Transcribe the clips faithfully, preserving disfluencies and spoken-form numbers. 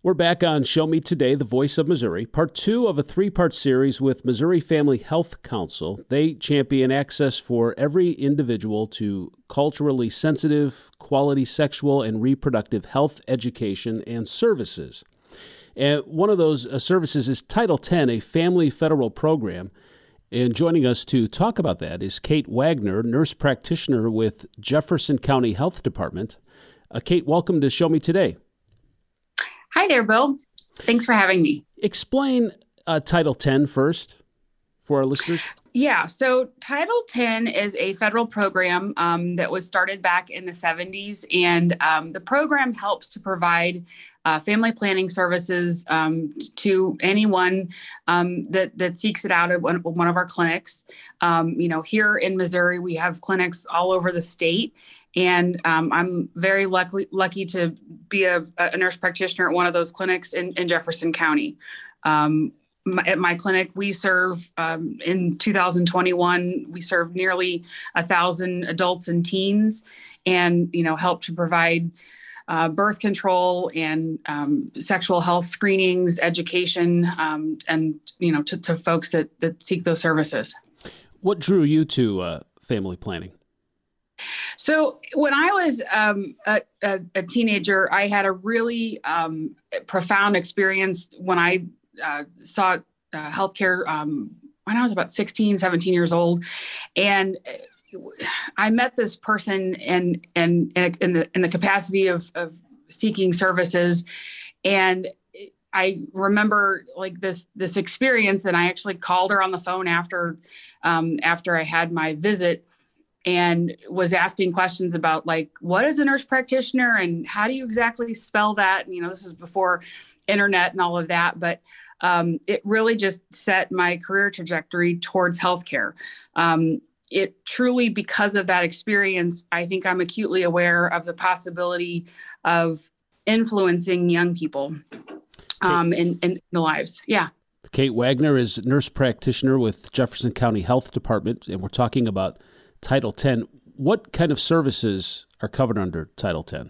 We're back on Show Me Today, the Voice of Missouri, part two of a three-part series with Missouri Family Health Council. They champion access for every individual to culturally sensitive, quality sexual and reproductive health education and services. And one of those uh, services is Title ten, a family federal program. And joining us to talk about that is Kate Wagner, nurse practitioner with Jefferson County Health Department. Uh, Kate, welcome to Show Me Today. Hi there, Bill. Thanks for having me. Explain uh, Title ten first for our listeners. Yeah, so Title ten is a federal program um, that was started back in the seventies, and um, the program helps to provide uh, family planning services um, to anyone um, that that seeks it out at one, one of our clinics. Um, you know, here in Missouri, we have clinics all over the state. And um, I'm very lucky lucky to be a, a nurse practitioner at one of those clinics in, in Jefferson County. Um, my, at my clinic, we serve, um, in two thousand twenty-one, we served nearly a thousand adults and teens and, you know, help to provide uh, birth control and um, sexual health screenings, education, um, and, you know, to, to folks that, that seek those services. What drew you to uh, family planning? So when I was um, a, a, a teenager, I had a really um, profound experience when I uh, sought uh, healthcare um, when I was about sixteen, seventeen years old. And I met this person in, in, in, the, in the capacity of, of seeking services. And I remember like this, this experience, and I actually called her on the phone after, um, after I had my visit, and was asking questions about like, what is a nurse practitioner and how do you exactly spell that? And, you know, this was before internet and all of that, but um, it really just set my career trajectory towards healthcare. Um, it truly, because of that experience, I think I'm acutely aware of the possibility of influencing young people um, in, in the lives. Yeah. Kate Wagner is nurse practitioner with Jefferson County Health Department, and we're talking about Title ten. What kind of services are covered under Title ten?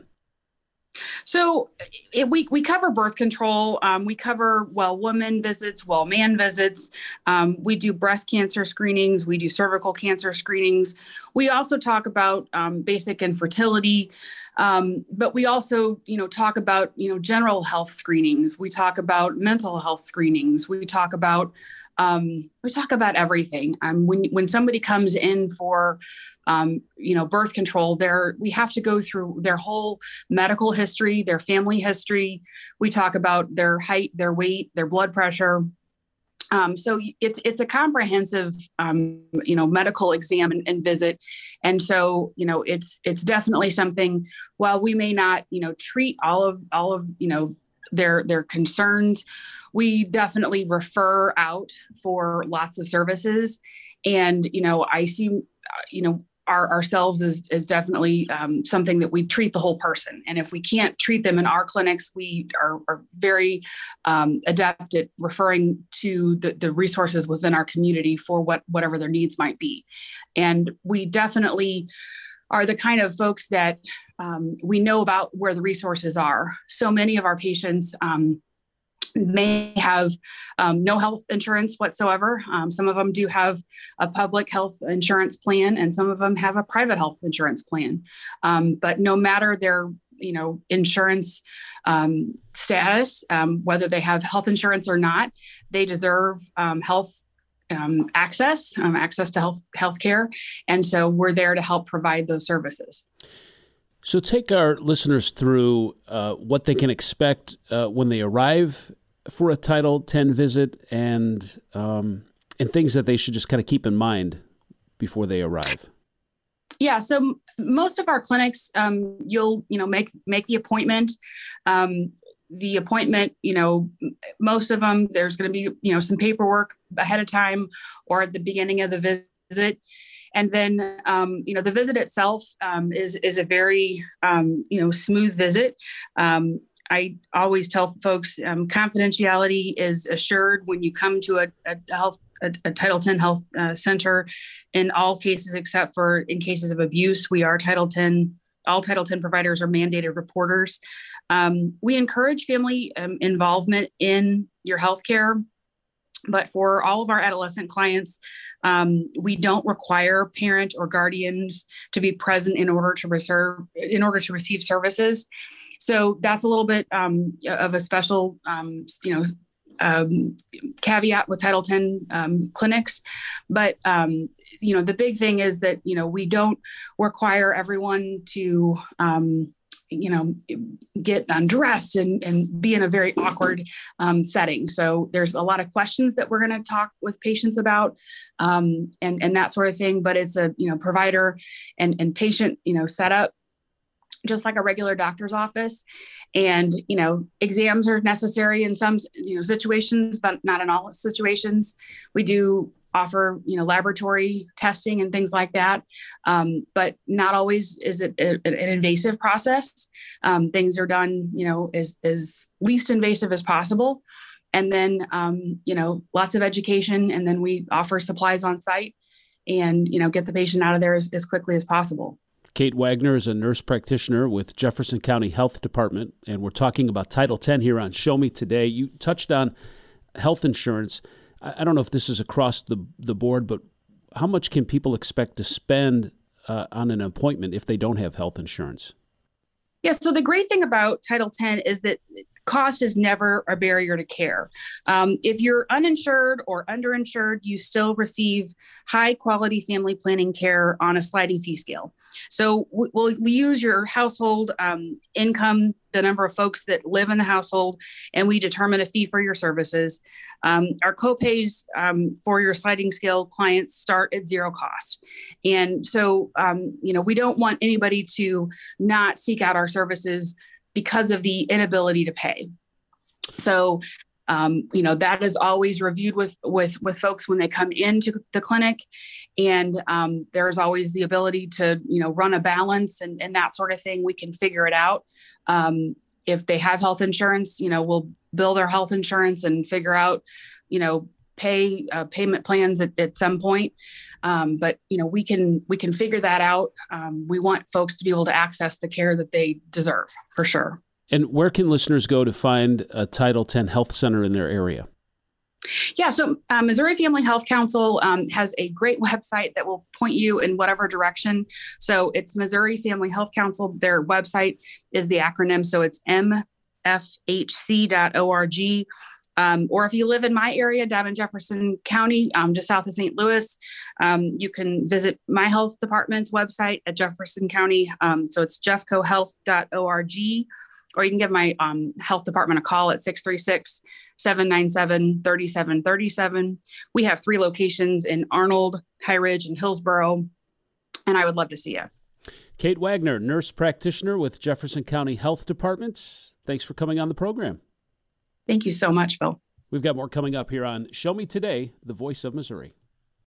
So it, we we cover birth control. Um, we cover well woman visits, well man visits. Um, we do breast cancer screenings. We do cervical cancer screenings. We also talk about um, basic infertility, um, but we also you know talk about you know general health screenings. We talk about mental health screenings. We talk about Um, we talk about everything. Um, when when somebody comes in for, um, you know, birth control, there we have to go through their whole medical history, their family history. We talk about their height, their weight, their blood pressure. Um, so it's it's a comprehensive, um, you know, medical exam and, and visit, and so you know it's it's definitely something. While we may not, you know, treat all of all of you know their their concerns, we definitely refer out for lots of services. And, you know, I see, you know, our, ourselves is, is definitely um, something that we treat the whole person. And if we can't treat them in our clinics, we are, are very um, adept at referring to the, the resources within our community for what whatever their needs might be. And we definitely are the kind of folks that um, we know about where the resources are. So many of our patients um, may have um, no health insurance whatsoever. Um, some of them do have a public health insurance plan, and some of them have a private health insurance plan. Um, but no matter their, you know, insurance um, status, um, whether they have health insurance or not, they deserve um, health um, access, um, access to health healthcare, and so we're there to help provide those services. So take our listeners through uh, what they can expect uh, when they arrive for a Title ten visit, and um, and things that they should just kind of keep in mind before they arrive. Yeah, so m- most of our clinics, um, you'll you know make make the appointment. Um, the appointment, you know, most of them, there's going to be you know some paperwork ahead of time or at the beginning of the visit. And then, um, you know, the visit itself um, is is a very, um, you know, smooth visit. Um, I always tell folks um, confidentiality is assured when you come to a, a health a, a Title ten health uh, center in all cases except for in cases of abuse. We are Title ten all Title ten providers are mandated reporters. Um, we encourage family um, involvement in your healthcare. But for all of our adolescent clients, um, we don't require parent or guardians to be present in order to reserve, in order to receive services. So that's a little bit um, of a special, um, you know, um, caveat with Title ten um, clinics. But, um, you know, the big thing is that, you know, we don't require everyone to, um, you know, get undressed and, and be in a very awkward um, setting. So there's a lot of questions that we're going to talk with patients about um, and, and that sort of thing. But it's a, you know, provider and, and patient, you know, setup, just like a regular doctor's office. And, you know, exams are necessary in some, you know, situations, but not in all situations. We do offer, you know, laboratory testing and things like that. Um, but not always is it a, an invasive process. Um, things are done, you know, as, as least invasive as possible. And then, um, you know, lots of education. And then we offer supplies on site and, you know, get the patient out of there as, as quickly as possible. Kate Wagner is a nurse practitioner with Jefferson County Health Department, and we're talking about Title ten here on Show Me Today. You touched on health insurance. I don't know if this is across the, the board, but how much can people expect to spend uh, on an appointment if they don't have health insurance? Yeah, so the great thing about Title ten is that cost is never a barrier to care. Um, if you're uninsured or underinsured, you still receive high quality family planning care on a sliding fee scale. So we'll use your household um, income, the number of folks that live in the household, and we determine a fee for your services. Um, our copays um, for your sliding scale clients start at zero cost. And so, um, you know, we don't want anybody to not seek out our services because of the inability to pay. So, um, you know, that is always reviewed with, with, with folks when they come into the clinic. And um, there's always the ability to, you know, run a balance and, and that sort of thing. We can figure it out. Um, if they have health insurance, you know, we'll bill their health insurance and figure out, you know, pay uh, payment plans at, at some point. Um, but, you know, we can we can figure that out. Um, we want folks to be able to access the care that they deserve, for sure. And where can listeners go to find a Title ten health center in their area? Yeah, so uh, Missouri Family Health Council um, has a great website that will point you in whatever direction. So it's Missouri Family Health Council. Their website is the acronym, so it's m f h c dot org. Um, or if you live in my area down in Jefferson County, um, just south of Saint Louis, um, you can visit my health department's website at Jefferson County. Um, so it's jeffco health dot org, or you can give my um, health department a call at six three six, seven nine seven, three seven three seven. We have three locations in Arnold, High Ridge, and Hillsboro, and I would love to see you. Kate Wagner, nurse practitioner with Jefferson County Health Department. Thanks for coming on the program. Thank you so much, Bill. We've got more coming up here on Show Me Today, the Voice of Missouri.